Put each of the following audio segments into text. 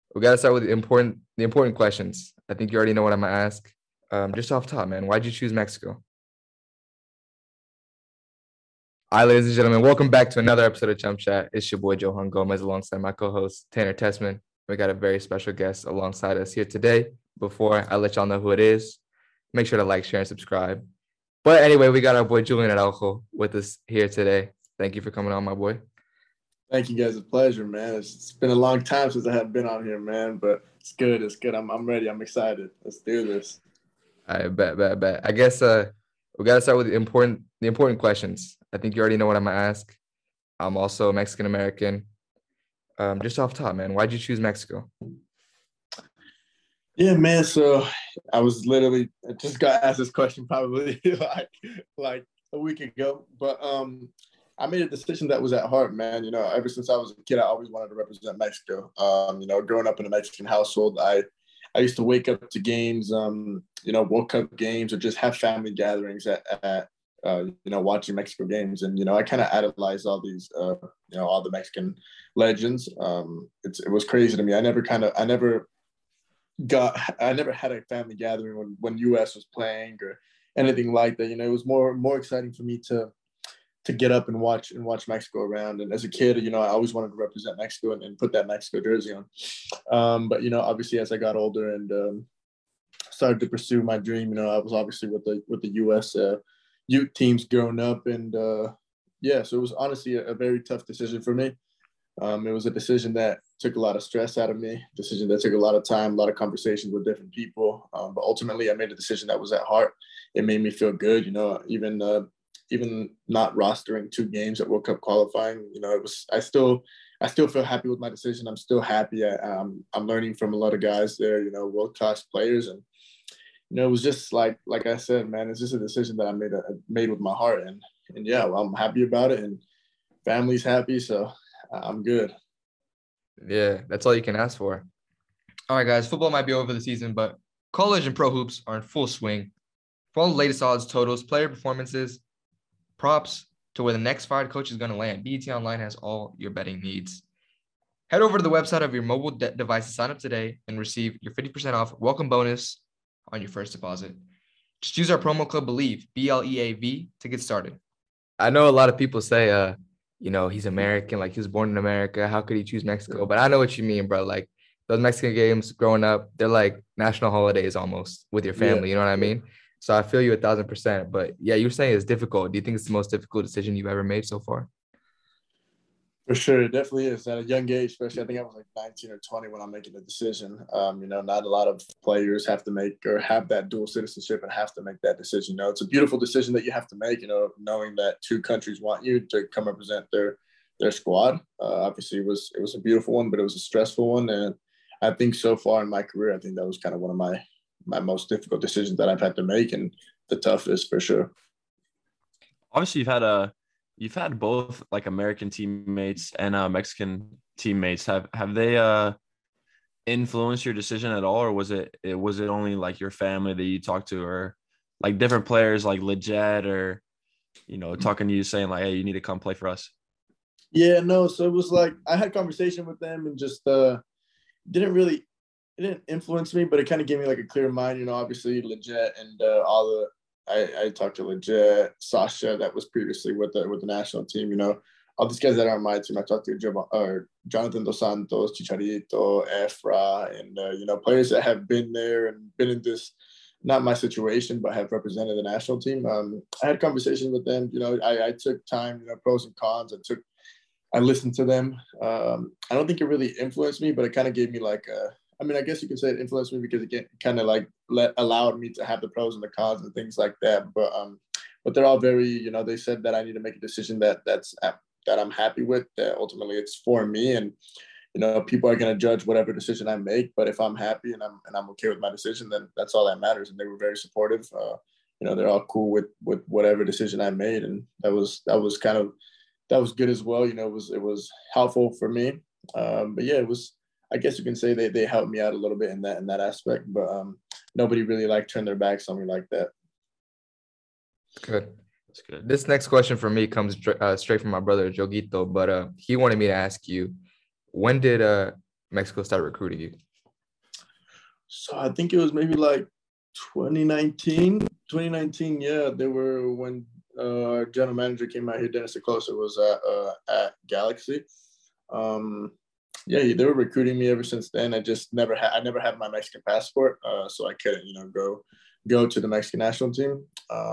We got to start with the important questions. I think you already know what I'm gonna ask. Just off top, man, why'd you choose Mexico? All right, ladies and gentlemen, welcome back to another episode of Chump Chat. It's your boy Johan Gomez alongside my co-host Tanner Tessman. We got a very special guest alongside us here today. Before I let y'all know who it is, make sure to like, share, and subscribe. But anyway, we got our boy Julian Araujo with us here today. Thank you for coming on, my boy. Thank you guys. A pleasure, man. It's been a long time since I have been on here, man, but it's good. It's good. I'm ready. I'm excited. Let's do this. I bet. I guess we got to start with the important questions. I think you already know what I'm gonna ask. I'm also Mexican American. Just off top, man, why'd you choose Mexico? Yeah, man. So I just got asked this question probably like a week ago, but I made a decision that was at heart, man. You know, ever since I was a kid, I always wanted to represent Mexico. You know, growing up in a Mexican household, I used to wake up to games, World Cup games, or just have family gatherings at watching Mexico games. And, I kind of idolized all these, all the Mexican legends. It was crazy to me. I never had a family gathering when US was playing or anything like that. It was more exciting for me to get up and watch Mexico around. And as a kid, I always wanted to represent Mexico and put that Mexico jersey on. But obviously as I got older and started to pursue my dream, I was obviously with the US youth teams growing up. And so it was honestly a very tough decision for me. It was a decision that took a lot of stress out of me, decision that took a lot of time, a lot of conversations with different people. But ultimately I made a decision that was at heart. It made me feel good, even not rostering 2 games at World Cup qualifying, I still feel happy with my decision. I'm still happy. I'm learning from a lot of guys there, world-class players. And, it was just like I said, man, it's just a decision that I made with my heart. And yeah, well, I'm happy about it and family's happy. So I'm good. Yeah, that's all you can ask for. All right, guys, football might be over the season, but college and pro hoops are in full swing. For all the latest odds, totals, player performances, props to where the next fired coach is going to land, BET Online has all your betting needs. Head over to the website of your mobile device to sign up today and receive your 50% off welcome bonus on your first deposit. Just use our promo code BELIEVE, BLEAV, to get started. I know a lot of people say, he's American, like he was born in America. How could he choose Mexico? But I know what you mean, bro. Like those Mexican games growing up, they're like national holidays almost with your family. Yeah. You know what I mean? So I feel you 1,000%. But yeah, you're saying it's difficult. Do you think it's the most difficult decision you've ever made so far? For sure, it definitely is. At a young age, especially, I think I was like 19 or 20 when I'm making the decision. Not a lot of players have to make or have that dual citizenship and have to make that decision. It's a beautiful decision that you have to make, knowing that 2 countries want you to come represent their squad. Obviously, it was a beautiful one, but it was a stressful one. And I think so far in my career, I think that was kind of one of my most difficult decisions that I've had to make, and the toughest for sure. Obviously, you've had both like American teammates and Mexican teammates. Have they influenced your decision at all, or was it only like your family that you talked to, or like different players like Leggett, or talking to you saying like, hey, you need to come play for us? Yeah, no. So it was like I had conversation with them and just it didn't influence me, but it kind of gave me like a clear mind. Obviously Leggett and I talked to Leggett, Sasha, that was previously with the national team. All these guys that are on my team. I talked to Jonathan Dos Santos, Chicharito, Efra, and players that have been there and been in this, not my situation, but have represented the national team. I had conversations with them. I took time, pros and cons. I listened to them. I don't think it really influenced me, but it kind of gave me like I guess you could say it influenced me because it kind of like allowed me to have the pros and the cons and things like that. But they're all very, they said that I need to make a decision that I'm happy with, that ultimately it's for me. And, people are going to judge whatever decision I make, but if I'm happy and I'm okay with my decision, then that's all that matters. And they were very supportive. They're all cool with whatever decision I made. And that was good as well. It was helpful for me. But yeah, it was, I guess you can say they helped me out a little bit in that aspect, but nobody really turned their backs on me like that. Good. That's good. This next question for me comes straight from my brother Joguito, but he wanted me to ask you, when did Mexico started recruiting you? So I think it was maybe like 2019. 2019, yeah. They were when our general manager came out here. Dennis Closer was at Galaxy. Yeah, they were recruiting me ever since then. I never had my Mexican passport, so I couldn't, go to the Mexican national team.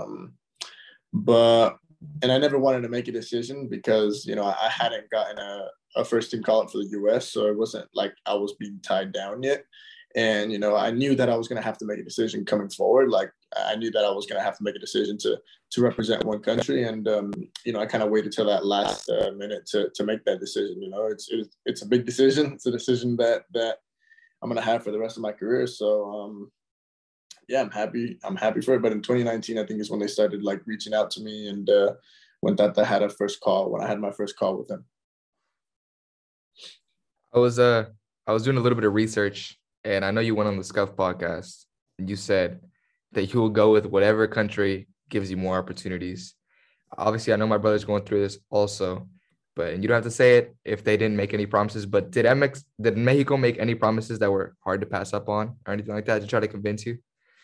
But and I never wanted to make a decision because I hadn't gotten a first team call up for the U.S., so it wasn't like I was being tied down yet. And I knew that I was going to have to make a decision coming forward. Like I knew that I was going to have to make a decision to represent one country, and I kind of waited till that last minute to make that decision. It's a big decision. It's a decision that I'm going to have for the rest of my career. So yeah, I'm happy. I'm happy for it. But in 2019, I think is when they started like reaching out to me, and when I had when I had my first call with them. I was doing a little bit of research, and I know you went on the Scuff podcast, and you said that you will go with whatever country gives you more opportunities. Obviously, I know my brother's going through this also, but and you don't have to say it if they didn't make any promises. But did Mexico make any promises that were hard to pass up on or anything like that to try to convince you?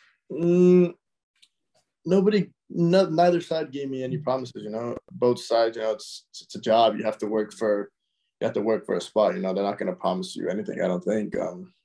Neither side gave me any promises. Both sides. It's a job. You have to work for a spot. They're not going to promise you anything. I don't think.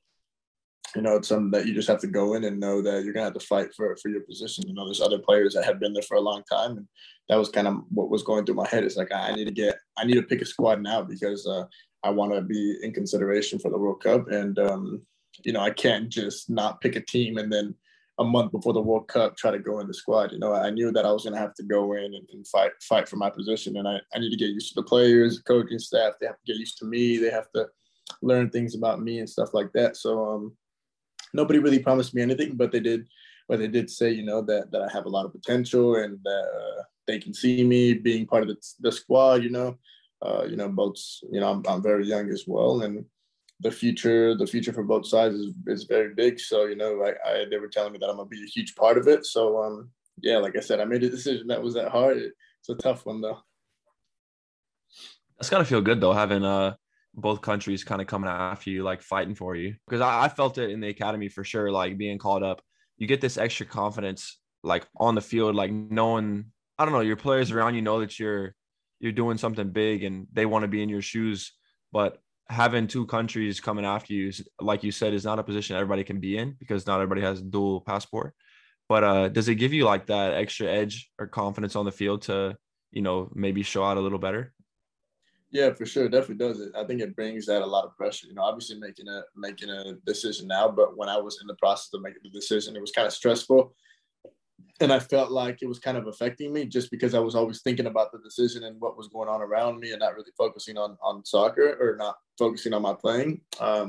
It's something that you just have to go in and know that you're going to have to fight for your position. There's other players that have been there for a long time, and that was kind of what was going through my head. It's like I need to pick a squad now because I want to be in consideration for the World Cup, and I can't just not pick a team and then a month before the World Cup try to go in the squad. I knew that I was going to have to go in and fight for my position, and I need to get used to the players, the coaching staff. They have to get used to me. They have to learn things about me and stuff like that. So nobody really promised me anything, but they did say, that I have a lot of potential and that they can see me being part of the squad. Both. I'm very young as well, and the future for both sides is very big. So they were telling me that I'm gonna be a huge part of it. So yeah, like I said, I made a decision that was that hard. It's a tough one though. That's gotta feel good though, having both countries kind of coming after you, like fighting for you. Because I felt it in the academy for sure, like being called up. You get this extra confidence, like on the field, like knowing, I don't know, your players around you know that you're doing something big and they want to be in your shoes. But having two countries coming after you, like you said, is not a position everybody can be in because not everybody has a dual passport. But does it give you like that extra edge or confidence on the field to, maybe show out a little better? Yeah, for sure. It definitely does it. I think it brings that a lot of pressure. Obviously making a decision now, but when I was in the process of making the decision, it was kind of stressful. And I felt like it was kind of affecting me just because I was always thinking about the decision and what was going on around me and not really focusing on soccer or not focusing on my playing.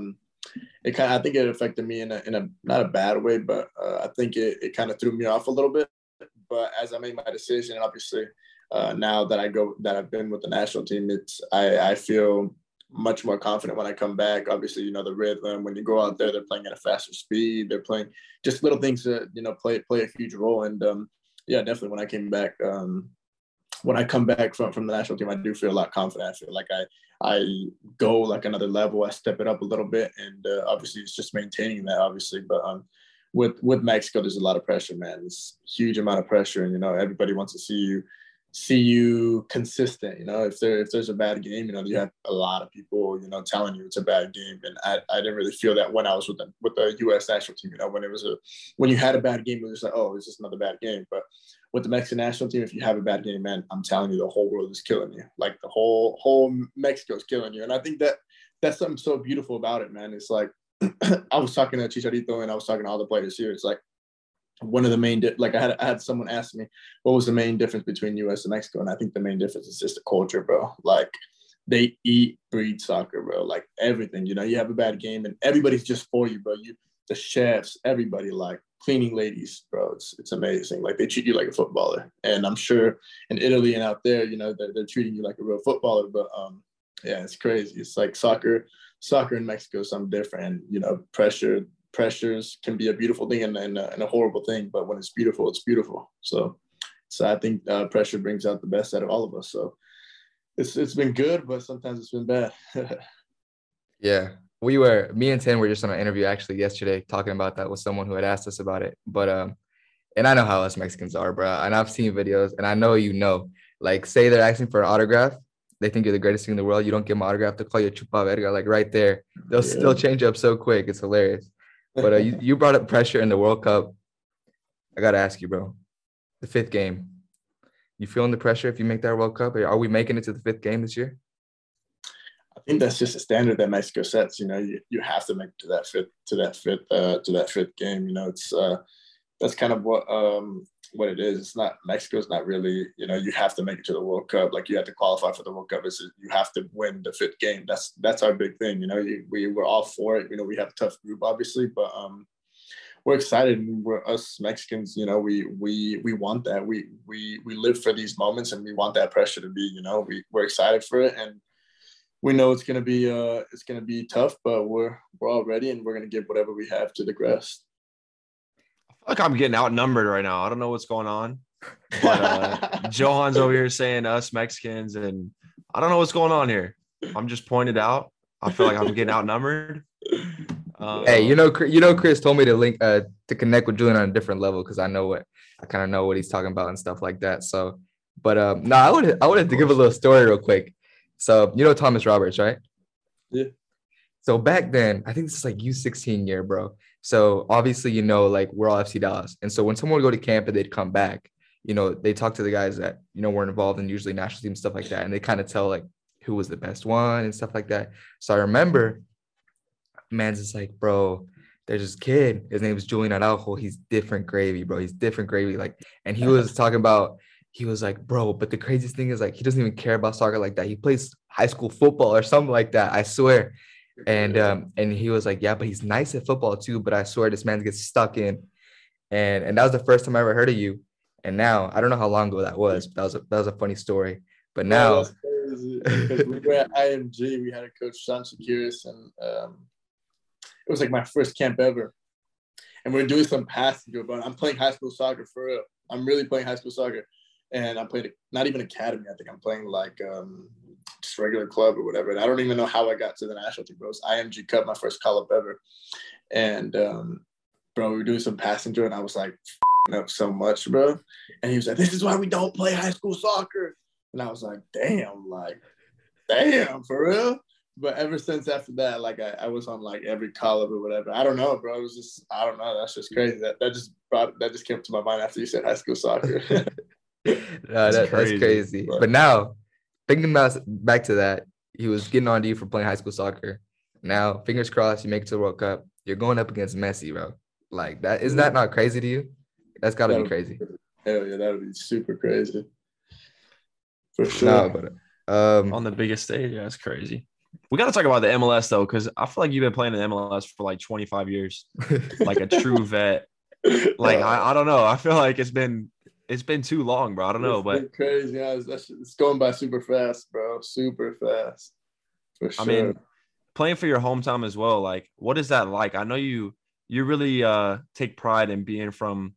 I think it affected me in a not a bad way, but I think it kind of threw me off a little bit. But as I made my decision, and obviously now that I've been with the national team, I feel much more confident when I come back. Obviously, the rhythm, when you go out there, they're playing at a faster speed. They're playing just little things that, play a huge role. And yeah, definitely when I came back, when I come back from the national team, I do feel a lot confident. I feel like I go like another level. I step it up a little bit. And obviously it's just maintaining that, obviously. But with Mexico, there's a lot of pressure, man. It's a huge amount of pressure. And, everybody wants to see you consistent. If there's a bad game, you have a lot of people, telling you it's a bad game. And I didn't really feel that when I was with the U.S. national team. When you had a bad game, it was like, oh, it's just another bad game. But with the Mexican national team, if you have a bad game, man, I'm telling you, the whole world is killing you. Like the whole Mexico is killing you. And I think that's something so beautiful about it, man. It's like I was talking to Chicharito and I was talking to all the players here. It's like one of the main, I had someone ask me what was the main difference between U.S. and Mexico, and I think the main difference is just the culture, bro. Like they eat, breathe soccer, bro. Like everything, you have a bad game and everybody's just for you, bro. The chefs, everybody, like cleaning ladies, bro. It's amazing. Like they treat you like a footballer, and I'm sure in Italy and out there, they're treating you like a real footballer. But yeah, it's crazy. It's like soccer in Mexico is something different. Pressures can be a beautiful thing and a horrible thing, but when it's beautiful, it's beautiful. So I think pressure brings out the best out of all of us. So it's been good, but sometimes it's been bad. Yeah, me and Tim were just on an interview actually yesterday talking about that with someone who had asked us about it. But and I know how us Mexicans are, bro. And I've seen videos, and I know like say they're asking for an autograph, they think you're the greatest thing in the world. You don't give them an autograph, they'll call you a chupa verga, like right there. They'll change up so quick. It's hilarious. But you brought up pressure in the World Cup. I gotta ask you, bro. The fifth game. You feeling the pressure if you make that World Cup? Are we making it to the fifth game this year? I think that's just a standard that Mexico sets. You know, you have to make it to that fifth game. You know, it's that's kind of what it is. It's not Mexico's not really. You know, you have to make it to the World Cup. Like you have to qualify for the World Cup. You have to win the fifth game. That's our big thing. You know, we're all for it. You know, we have a tough group, obviously, but we're excited. We're us Mexicans. You know, we want that. We live for these moments, and we want that pressure to be. You know, we're excited for it, and we know it's gonna be tough, but we're all ready, and we're gonna give whatever we have to the rest. I feel like I'm getting outnumbered right now. I don't know what's going on, but Johan's over here saying us Mexicans, and I don't know what's going on here. I'm just pointed out. I feel like I'm getting outnumbered. Hey, Chris told me to link to connect with Julian on a different level because I kind of know what he's talking about and stuff like that. So, but no, I wanted to give a little story real quick. So Thomas Roberts, right? Yeah. So back then, I think this is like U16 year, bro. So obviously, like we're all FC Dallas, and so when someone would go to camp and they'd come back, they talk to the guys that were involved in usually national team stuff like that, and they kind of tell like who was the best one and stuff like that. So I remember. Man's just like, bro, there's this kid. His name is Julian Araujo. He's different gravy, bro. He's different gravy. Like, and he was talking about, he was like, bro, but the craziest thing is like, he doesn't even care about soccer like that. He plays high school football or something like that. I swear. And he was like, yeah, but he's nice at football too. But I swear this man gets stuck in. And that was the first time I ever heard of you. And now I don't know how long ago that was. But that was a funny story. But now, that's crazy. Because we were at IMG, we had a coach, Sean Shakiris, and it was like my first camp ever. And we we're doing some passing, but I'm playing high school soccer for real. I'm really playing high school soccer. And I played not even academy. I think I'm playing like just regular club or whatever. And I don't even know how I got to the national team, bro. It was IMG Cup, my first call up ever. And bro, we were doing some passing drill, and I was like up so much, bro. And he was like, "This is why we don't play high school soccer." And I was like, damn, for real? But ever since after that, like I was on like every call up or whatever. I don't know, bro. It was just, I don't know. That's just crazy. That just came to my mind after you said high school soccer. That's crazy. But now, thinking about back to that, he was getting on to you for playing high school soccer. Now, fingers crossed, you make it to the World Cup. You're going up against Messi, bro. Like that, isn't that not crazy to you? That's got to be crazy. Hell yeah, that would be super crazy. For sure. No, but on the biggest stage, yeah, that's crazy. We got to talk about the MLS though, because I feel like you've been playing in the MLS for like 25 years, like a true vet. Like I don't know. I feel like it's been too long, bro. I don't know, but crazy. Yeah, it's going by super fast, bro. Super fast. For sure. I mean, playing for your hometown as well. Like, what is that like? I know you really take pride in being from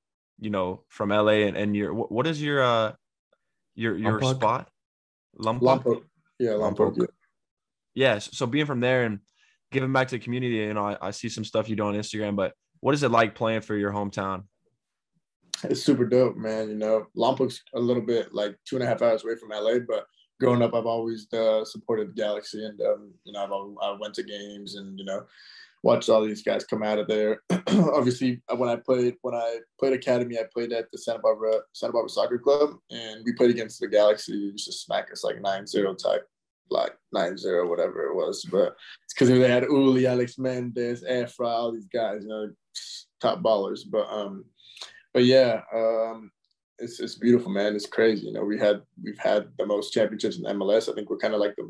LA and what is your Lompoc? spot? Lompoc. Yeah, Lompoc. Yeah. Yes. So being from there and giving back to the community, I see some stuff you do on Instagram, but what is it like playing for your hometown? It's super dope, man. Lompoc's a little bit like 2.5 hours away from LA, but growing up, I've always supported the Galaxy, and I went to games and watched all these guys come out of there. Obviously, when I played academy, I played at the Santa Barbara Soccer Club, and we played against the Galaxy. They used to smack us like 9-0 type, like 9-0, whatever it was. But it's because they had Uli, Alex Mendez, Efra, all these guys, top ballers. But yeah, it's beautiful, man. It's crazy. We've had the most championships in MLS. I think we're kind of like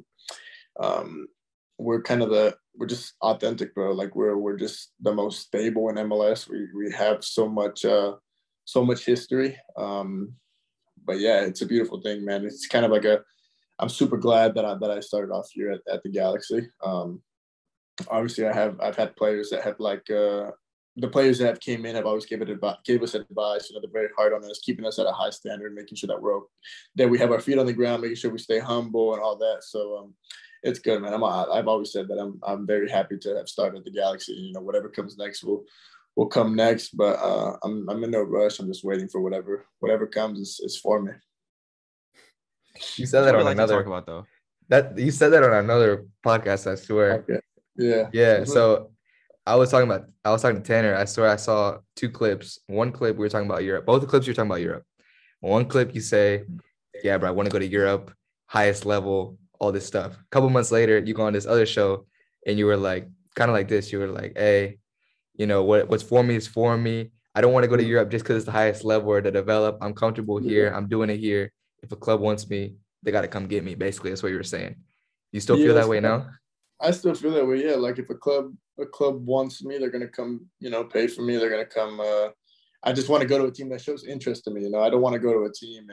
we're just authentic, bro. Like we're just the most stable in MLS. We have so much history. But yeah, it's a beautiful thing, man. It's kind of like I'm super glad that I started off here at the Galaxy. Obviously I've had players that have like the players that have came in have always gave us advice. They're very hard on us, keeping us at a high standard, making sure that we have our feet on the ground, making sure we stay humble and all that. So it's good, man. I've always said that I'm very happy to have started the Galaxy. You know, whatever comes next will come next. But I'm in no rush. I'm just waiting for whatever comes is for me. You said That's that what we on like to talk another about, though. that you said that on another podcast, I swear. Okay. Yeah. Yeah. So I was talking to Tanner. I swear I saw two clips. One clip we were talking about Europe. Both the clips you're talking about Europe. One clip you say, yeah, bro, I want to go to Europe, highest level, all this stuff. A couple months later, you go on this other show and you were like, kind of like this. You were like, hey, you know, what's for me is for me. I don't want to go to Europe just because it's the highest level or to develop. I'm comfortable here. I'm doing it here. If a club wants me, they got to come get me. Basically, that's what you were saying. You still feel that way now? I still feel that way. Yeah. Like if a club wants me, they're going to come, you know, pay for me. They're going to come. I just want to go to a team that shows interest in me. You know, I don't want to go to a team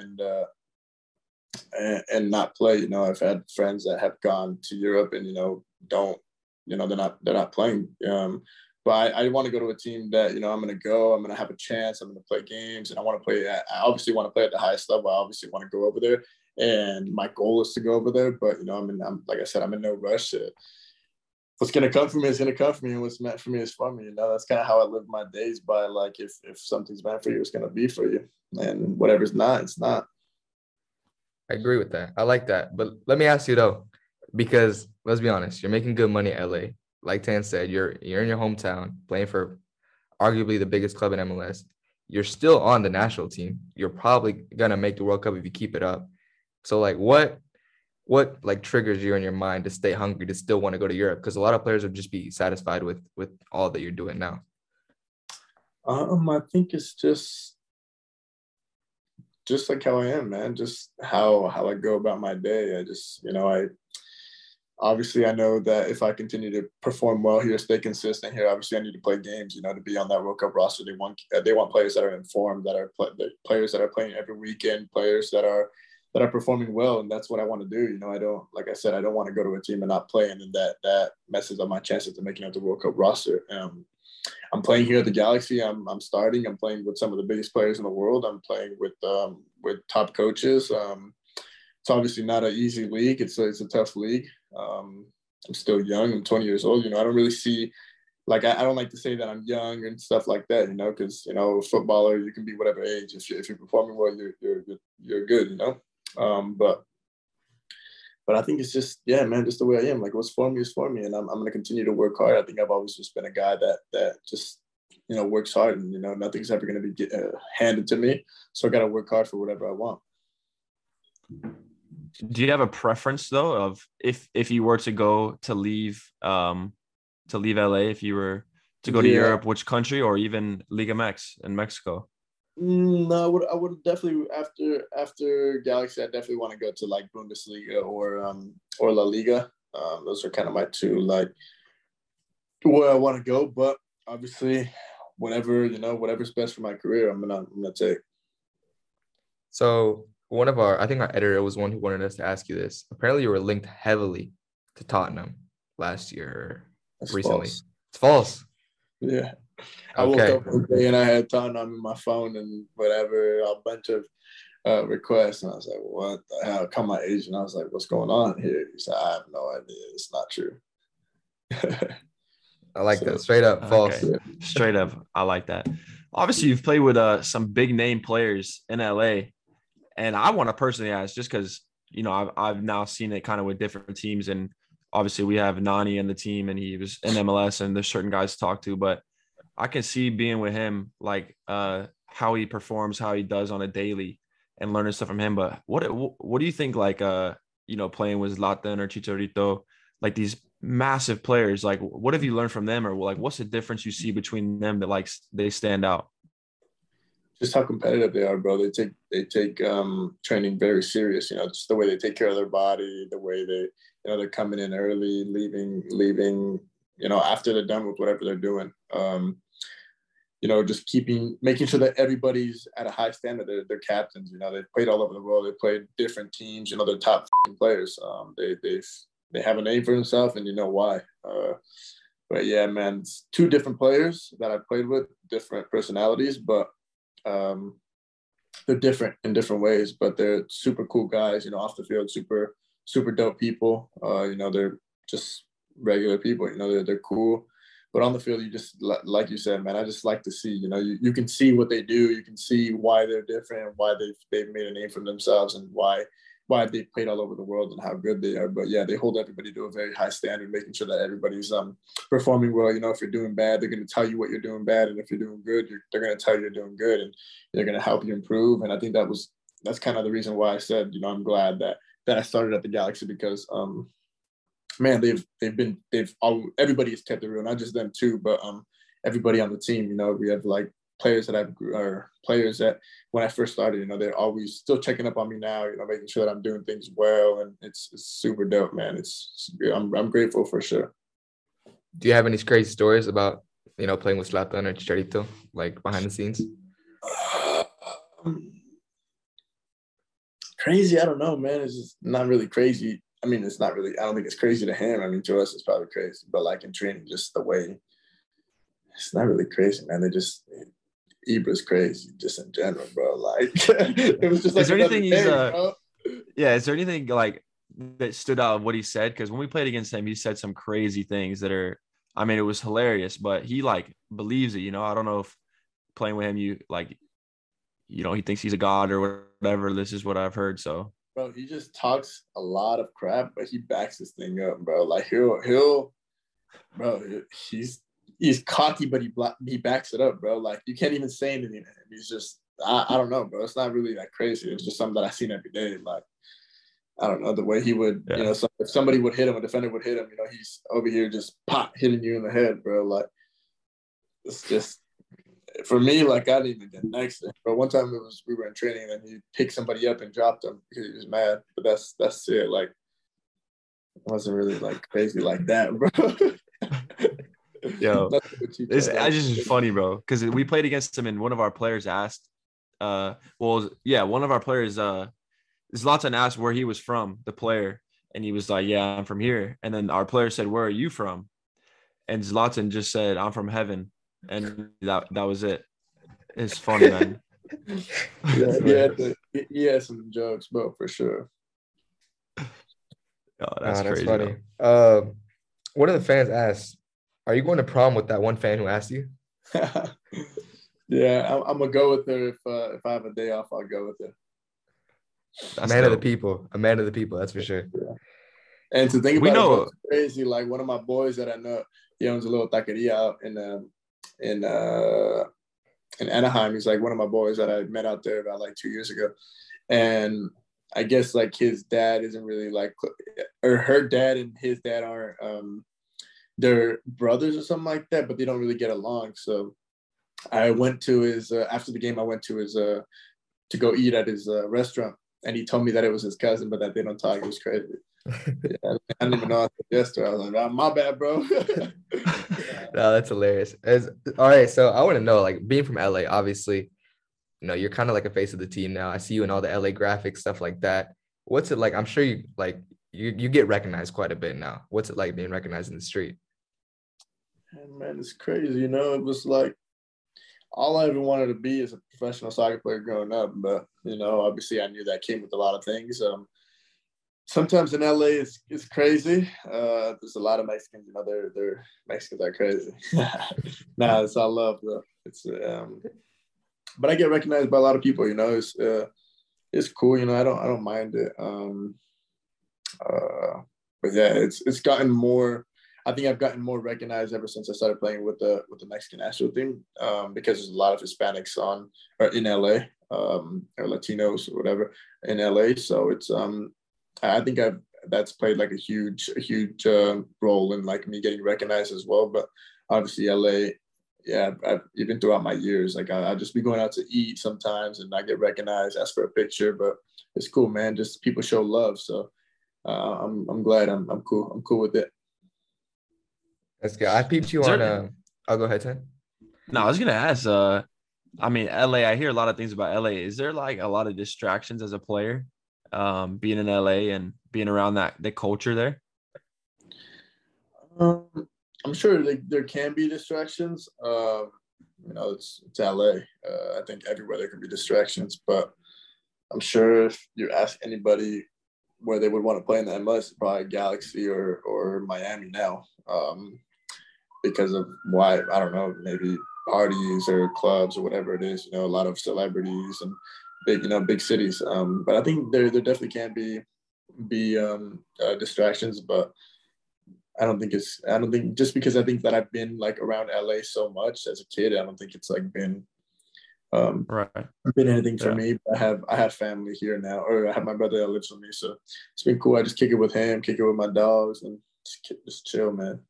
and not play. You know, I've had friends that have gone to Europe and, you know, they're not playing. But I want to go to a team that, you know, I'm going to have a chance. I'm going to play games, and I obviously want to play at the highest level. I obviously want to go over there, and my goal is to go over there. But, you know, I'm like I said, I'm in no rush. What's going to come for me is going to come for me, and what's meant for me is for me. You know, that's kind of how I live my days by. Like, if something's meant for you, it's going to be for you, and whatever's not, it's not. I agree with that. I like that. But let me ask you though, because let's be honest, you're making good money at LA. Like Tan said, you're in your hometown playing for arguably the biggest club in MLS. You're still on the national team. You're probably gonna make the World Cup if you keep it up. So like what like triggers you in your mind to stay hungry, to still want to go to Europe? Because a lot of players would just be satisfied with all that you're doing now. I think it's just like how I am, man. Just how I go about my day. I just, you know, I know that if I continue to perform well here, stay consistent here, obviously I need to play games, you know, to be on that World Cup roster. They want players that are informed, players that are playing every weekend, players that are performing well, and that's what I want to do. You know, I don't want to go to a team and not play, and then that messes up my chances of making out the World Cup roster. I'm playing here at the Galaxy. I'm starting. I'm playing with some of the biggest players in the world. I'm playing with top coaches. It's obviously not an easy league. It's a tough league. I'm still young. I'm 20 years old. You know, I don't really see, like, I don't like to say that I'm young and stuff like that, you know, because, you know, a footballer, you can be whatever age. If you're performing well, you're good, you know. But I think it's just, yeah, man, just the way I am. Like, what's for me is for me, and I'm going to continue to work hard. I think I've always just been a guy that just, you know, works hard, and, you know, nothing's ever going to be handed to me. So I got to work hard for whatever I want. Do you have a preference though of if you were to leave LA, if you were to go to Europe, which country, or even Liga MX in Mexico? No, I would definitely after Galaxy, I definitely want to go to like Bundesliga or La Liga. Those are kind of my two, like, where I want to go. But obviously, whatever's best for my career, I'm gonna take. So I think our editor was one who wanted us to ask you this. Apparently, you were linked heavily to Tottenham last year. That's recently. False. It's false. Yeah. I woke up one day and I had Tottenham in my phone and whatever, a bunch of requests. And I was like, what the hell? I called my agent. I was like, what's going on here? He said, I have no idea. It's not true. I like that. Straight up false. Okay. Straight up. I like that. Obviously, you've played with some big name players in LA. And I want to personally ask, just because, you know, I've now seen it kind of with different teams. And obviously we have Nani in the team and he was in MLS and there's certain guys to talk to, but I can see being with him, like how he performs, how he does on a daily, and learning stuff from him. But what do you think, like, you know, playing with Zlatan or Chicharito, like these massive players, like what have you learned from them, or like what's the difference you see between them that like they stand out? Just how competitive they are, bro. They take training very serious. You know, just the way they take care of their body, the way they, you know, they're coming in early, leaving, you know, after they're done with whatever they're doing. You know, just making sure that everybody's at a high standard. They're captains. You know, they've played all over the world. They played different teams. You know, they're top players. They have a name for themselves, and you know why. But yeah, man, it's two different players that I played with, different personalities, but they're different in different ways. But they're super cool guys. You know, off the field, super super dope people. They're just regular people. They're cool. But on the field, you just like you said, man. I just like to see. You can see what they do. You can see why they're different, why they've made a name for themselves, and why they've played all over the world and how good they are. But yeah, they hold everybody to a very high standard, making sure that everybody's performing well. If you're doing bad, they're going to tell you what you're doing bad, and if you're doing good, they're going to tell you you're doing good, and they're going to help you improve. And I think that's kind of the reason why I said, I'm glad that I started at the Galaxy, because man, everybody has kept it real, not just them too, but everybody on the team. We have like players that when I first started, they're always still checking up on me now, making sure that I'm doing things well, and it's super dope, man. I'm grateful for sure. Do you have any crazy stories about playing with Zlatan or Chicharito, like behind the scenes? Crazy, I don't know, man. It's just not really crazy. I mean, it's not really, I don't think it's crazy to him. I mean, to us, it's probably crazy. But like in training, just the way, it's not really crazy, man. Ibra's crazy just in general, bro. Like, it was just like, is there anything is there anything like that stood out of what he said? Because when we played against him, he said some crazy things that are, I mean, it was hilarious, but he like believes it, I don't know if playing with him, he thinks he's a god or whatever. This is what I've heard. So, bro, he just talks a lot of crap, but he backs this thing up, bro. Like he'll, bro, he's cocky, but he backs it up, bro. Like you can't even say anything to him. He's just, I don't know, bro. It's not really that crazy. It's just something that I seen every day. Like, I don't know, the way he would, if somebody would hit him, a defender would hit him, he's over here just pop hitting you in the head, bro. Like, it's just, for me, like, I didn't even get next to him. But one time we were in training, and then he picked somebody up and dropped him because he was mad. But that's it. Like, it wasn't really like crazy like that, bro. Yo, it's just funny, bro, because we played against him, and one of our players asked, one of our players, Zlatan asked where he was from, the player, and he was like, "Yeah, I'm from here." And then our player said, "Where are you from?" And Zlatan just said, "I'm from heaven," and that was it. It's funny, man. He had some jokes, bro, for sure. Oh, that's crazy. Funny. One of the fans asked, "Are you going to prom with that one fan who asked you?" Yeah, I'm gonna go with her if I have a day off. I'll go with her. That's man dope. Of the people, a man of the people, that's for sure. Yeah. And to think about it's crazy. Like one of my boys that I know, he owns a little taqueria out in Anaheim. He's like one of my boys that I met out there about like 2 years ago, and I guess like his dad isn't really like, or her dad and his dad aren't they're brothers or something like that, but they don't really get along. So I went to his after the game. I went to his to go eat at his restaurant, and he told me that it was his cousin, but that they don't talk. It was crazy. Yeah, I didn't even know I said yes to her. I was like, my bad, bro. No, that's hilarious. All right, so I want to know, like, being from LA, obviously, you're kind of like a face of the team now. I see you in all the LA graphics, stuff like that. What's it like? I'm sure you get recognized quite a bit now. What's it like being recognized in the street? Man, it's crazy. It was like all I ever wanted to be is a professional soccer player growing up. But, obviously I knew that came with a lot of things. Sometimes in LA it's crazy. There's a lot of Mexicans, they're Mexicans are crazy. Nah, it's all love, though. It's but I get recognized by a lot of people, it's cool, I don't mind it. But yeah, it's gotten more. I think I've gotten more recognized ever since I started playing with the Mexican national team, because there's a lot of Hispanics in LA, or Latinos or whatever in LA. So it's I think that's played like a huge role in like me getting recognized as well. But obviously LA, yeah, even throughout my years, like I just be going out to eat sometimes and I get recognized, ask for a picture, but it's cool, man. Just people show love. So I'm glad. I'm cool. I'm cool with it. That's good. I peeped you on. I'll go ahead, Tim. No, I was gonna ask. I mean, LA. I hear a lot of things about LA. Is there like a lot of distractions as a player, being in LA and being around the culture there? I'm sure there can be distractions. It's LA. I think everywhere there can be distractions, but I'm sure if you ask anybody where they would want to play in the MLS, probably Galaxy or Miami now, because of why, I don't know, maybe parties or clubs or whatever it is. A lot of celebrities and big cities. But I think there definitely can be distractions, but I don't think just because I think that I've been like around LA so much as a kid, I don't think it's like been right. been anything for me. But I have family here now, or I have my brother that lives with me, so it's been cool. I just kick it with him, kick it with my dogs, and just chill, man.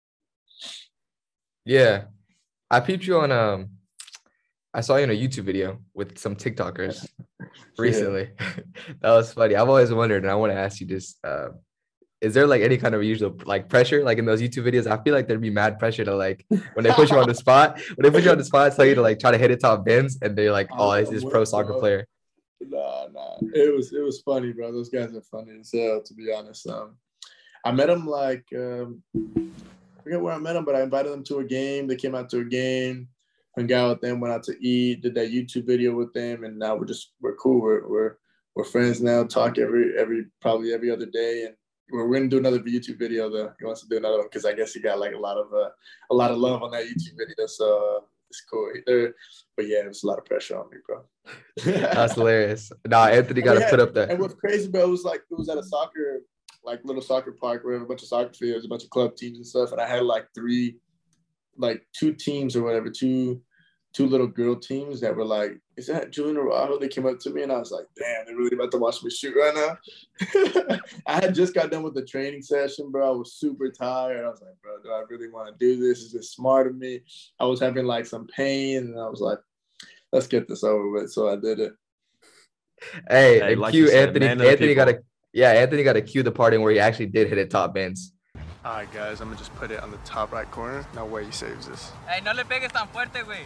Yeah, I peeped you on I saw you in a YouTube video with some TikTokers recently. That was funny. I've always wondered, and I want to ask you this: is there like any kind of usual like pressure like in those YouTube videos? I feel like there'd be mad pressure to like when they put you on the spot, tell you to like try to hit it top bins, and they're like, oh, this is pro soccer player. Nah. It was funny, bro. Those guys are funny as hell, to be honest. I met them like I forget where I met them, but I invited them to a game. They came out to a game, hung out with them, went out to eat, did that YouTube video with them, and now we're cool. We're friends now. Talk probably every other day, and we're gonna do another YouTube video though. He wants to do another one because I guess he got like a lot of love on that YouTube video. So it's cool. But yeah, there's a lot of pressure on me, bro. That's hilarious. Nah, Anthony got to put up that. And what's crazy, bro, it was at a soccer, like little soccer park where we have a bunch of soccer fields, a bunch of club teams and stuff. And I had like two teams or whatever, two little girl teams that were like, is that Julian Araujo? They came up to me and I was like, damn, they're really about to watch me shoot right now. I had just got done with the training session, bro. I was super tired. I was like, bro, do I really want to do this? Is this smart of me? I was having like some pain and I was like, let's get this over with. So I did it. Hey, like cue Anthony. Anthony got to cue the part in where he actually did hit it top bins. All right, guys, I'm going to just put it on the top right corner. No way he saves this. Hey, no le pegues tan fuerte, güey.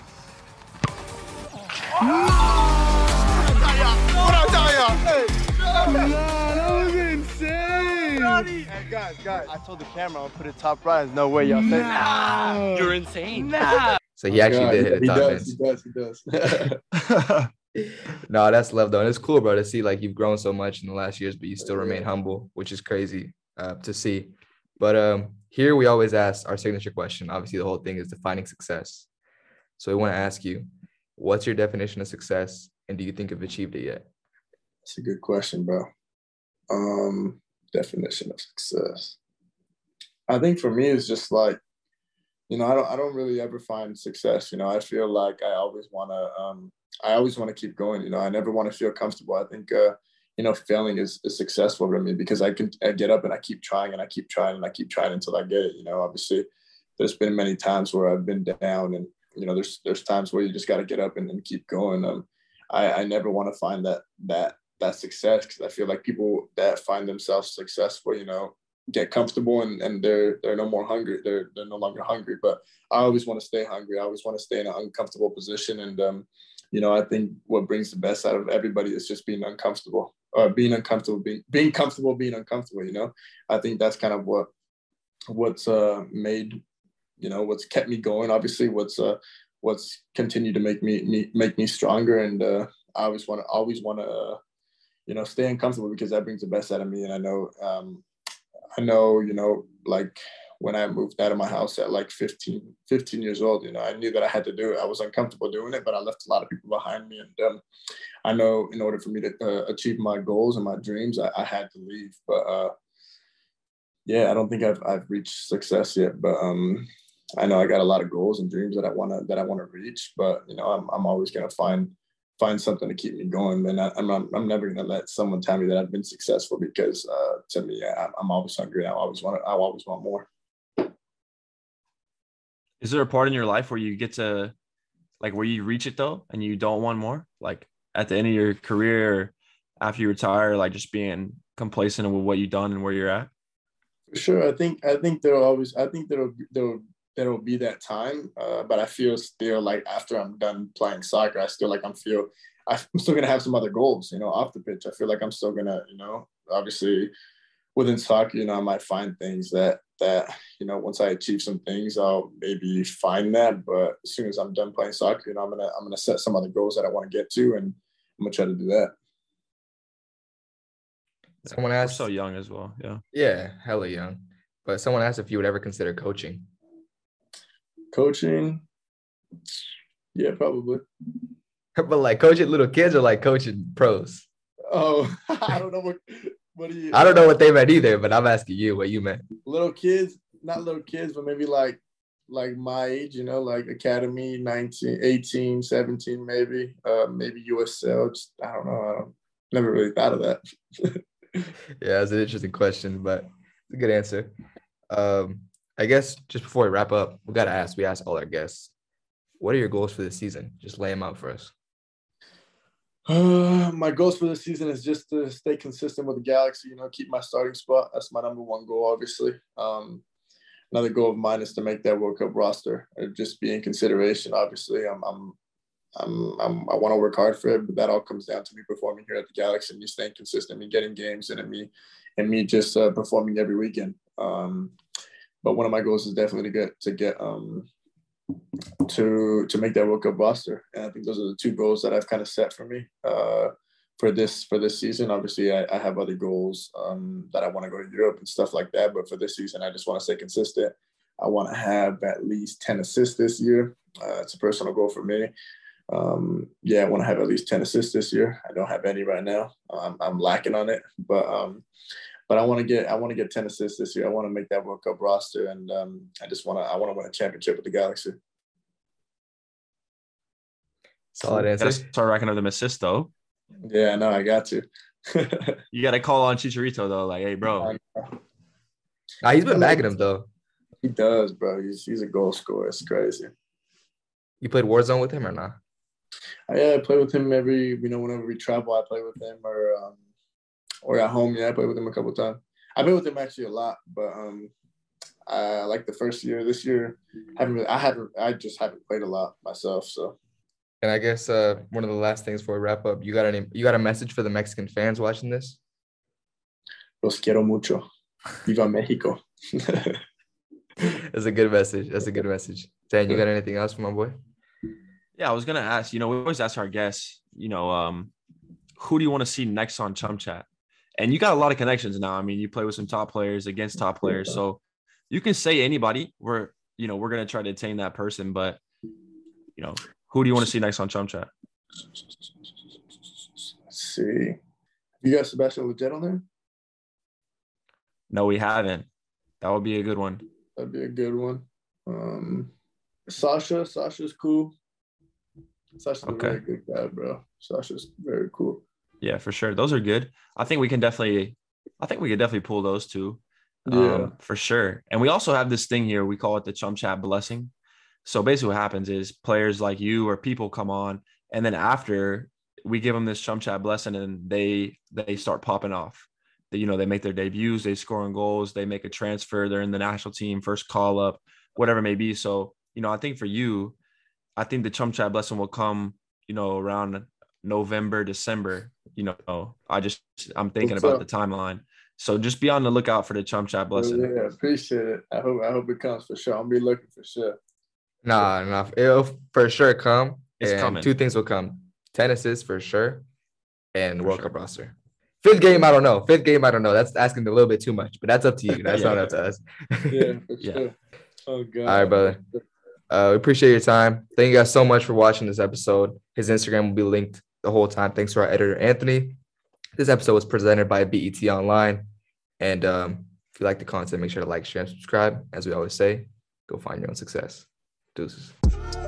That was insane. Hey, guys, I told the camera I'll put it top right. There's no way y'all say that. You're insane. So he actually did hit it top bins. He does. No, that's love though. And it's cool, bro, to see like you've grown so much in the last years, but you still remain humble, which is crazy to see. But here we always ask our signature question. Obviously, the whole thing is defining success. So we want to ask you, what's your definition of success, and do you think you've achieved it yet? That's a good question, bro. Definition of success. I think for me, it's just like, I don't really ever find success. I feel like I always want to keep going. I never want to feel comfortable. I think, failing is successful for me because I get up and I keep trying and I keep trying and I keep trying until I get it. Obviously there's been many times where I've been down and, there's times where you just got to get up and keep going. I never want to find that success because I feel like people that find themselves successful, get comfortable and they're no more hungry. They're no longer hungry, but I always want to stay hungry. I always want to stay in an uncomfortable position. And, I think what brings the best out of everybody is just being uncomfortable or being uncomfortable, being comfortable, being uncomfortable. I think that's kind of what's made, what's kept me going. Obviously what's continued to make me stronger. And I always want to, stay uncomfortable because that brings the best out of me. And I know, like when I moved out of my house at like 15 years old, I knew that I had to do it. I was uncomfortable doing it, but I left a lot of people behind me. And I know in order for me to achieve my goals and my dreams, I had to leave. But I don't think I've reached success yet. But I know I got a lot of goals and dreams that I want to reach. But I'm always gonna find something to keep me going. And I'm never gonna let someone tell me that I've been successful because to me, I'm always hungry. I always want more. Is there a part in your life where you get to, like, where you reach it though, and you don't want more? Like at the end of your career, after you retire, like just being complacent with what you've done and where you're at? For sure. I think there'll be that time. But I feel still like after I'm done playing soccer, I'm still gonna have some other goals, off the pitch. I feel like I'm still gonna, obviously within soccer, I might find things that, once I achieve some things, I'll maybe find that. But as soon as I'm done playing soccer, I'm gonna set some other goals that I want to get to, and I'm gonna try to do that. Someone We're asked, so young as well. Yeah. yeah, hella young. But someone asked if you would ever consider coaching. Coaching, yeah, probably. But like coaching little kids or like coaching pros? Oh, I don't know what do you? I don't know what they meant either, but I'm asking you what you meant. Little kids, not little kids, but maybe like my age, like academy, 19, 18, 17, maybe USL. Just, I don't know. Never really thought of that. Yeah, it's an interesting question, but it's a good answer. I guess just before we wrap up, we ask all our guests, what are your goals for this season? Just lay them out for us. My goals for this season is just to stay consistent with the Galaxy, keep my starting spot. That's my number one goal, obviously. Another goal of mine is to make that World Cup roster. Just be in consideration. Obviously, I want to work hard for it, but that all comes down to me performing here at the Galaxy and me staying consistent, me getting games, and me just performing every weekend. But one of my goals is definitely to make that World Cup roster, and I think those are the two goals that I've kind of set for me for this season. Obviously, I have other goals that I want to go to Europe and stuff like that, but for this season, I just want to stay consistent. I want to have at least 10 assists this year. It's a personal goal for me. I want to have at least 10 assists this year. I don't have any right now. I'm lacking on it, but I want to get 10 assists this year. I want to make that World Cup roster, and I want to win a championship with the Galaxy. Solid answer. Gotta start racking up them assists though. Yeah, no, I got to. You got to call on Chicharito though, like, hey, bro. He's been bagging him though. He does, bro. He's a goal scorer. It's crazy. You played Warzone with him or not? I play with him whenever we travel. I play with him, or at home. Yeah, I played with him a couple of times. I played with him actually a lot, but like the first year. This year, I just haven't played a lot myself. So. And I guess one of the last things before we wrap up, you got a message for the Mexican fans watching this? Los quiero mucho. Viva Mexico. That's a good message. Dan, you got anything else for my boy? Yeah, I was gonna ask. We always ask our guests. Who do you want to see next on Chum Chat? And you got a lot of connections now. I mean, you play with some top players against top players, so you can say anybody. We're gonna try to attain that person, but who do you want to see next on Chum Chat? Let's see. You got Sebastian Lletget on there? No, we haven't. That would be a good one. That'd be a good one. Sasha's cool. Sasha's a very good guy, bro. Sasha's very cool. Yeah, for sure. Those are good. I think we could definitely pull those two. Yeah. For sure. And we also have this thing here. We call it the Chum Chat blessing. So basically what happens is players like you or people come on, and then after we give them this Chum Chat blessing and they start popping off. They make their debuts, they score on goals, they make a transfer, they're in the national team, first call up, whatever it may be. So, I think for you, I think the Chum Chat blessing will come, around November, December. I'm thinking about the timeline. So just be on the lookout for the Chum Chat blessing. Yeah, appreciate it. I hope it comes for sure. I'll be looking for sure. Nah, it'll for sure come. It's coming. Two things will come: 10 assists for sure, and World Cup roster. Fifth game, I don't know. That's asking a little bit too much, but that's up to you. That's not up to us. Yeah, for sure. Oh God. All right, brother. We appreciate your time. Thank you guys so much for watching this episode. His Instagram will be linked the whole time. Thanks to our editor, Anthony. This episode was presented by BET Online. And if you like the content, make sure to like, share, and subscribe. As we always say, go find your own success. Deuces.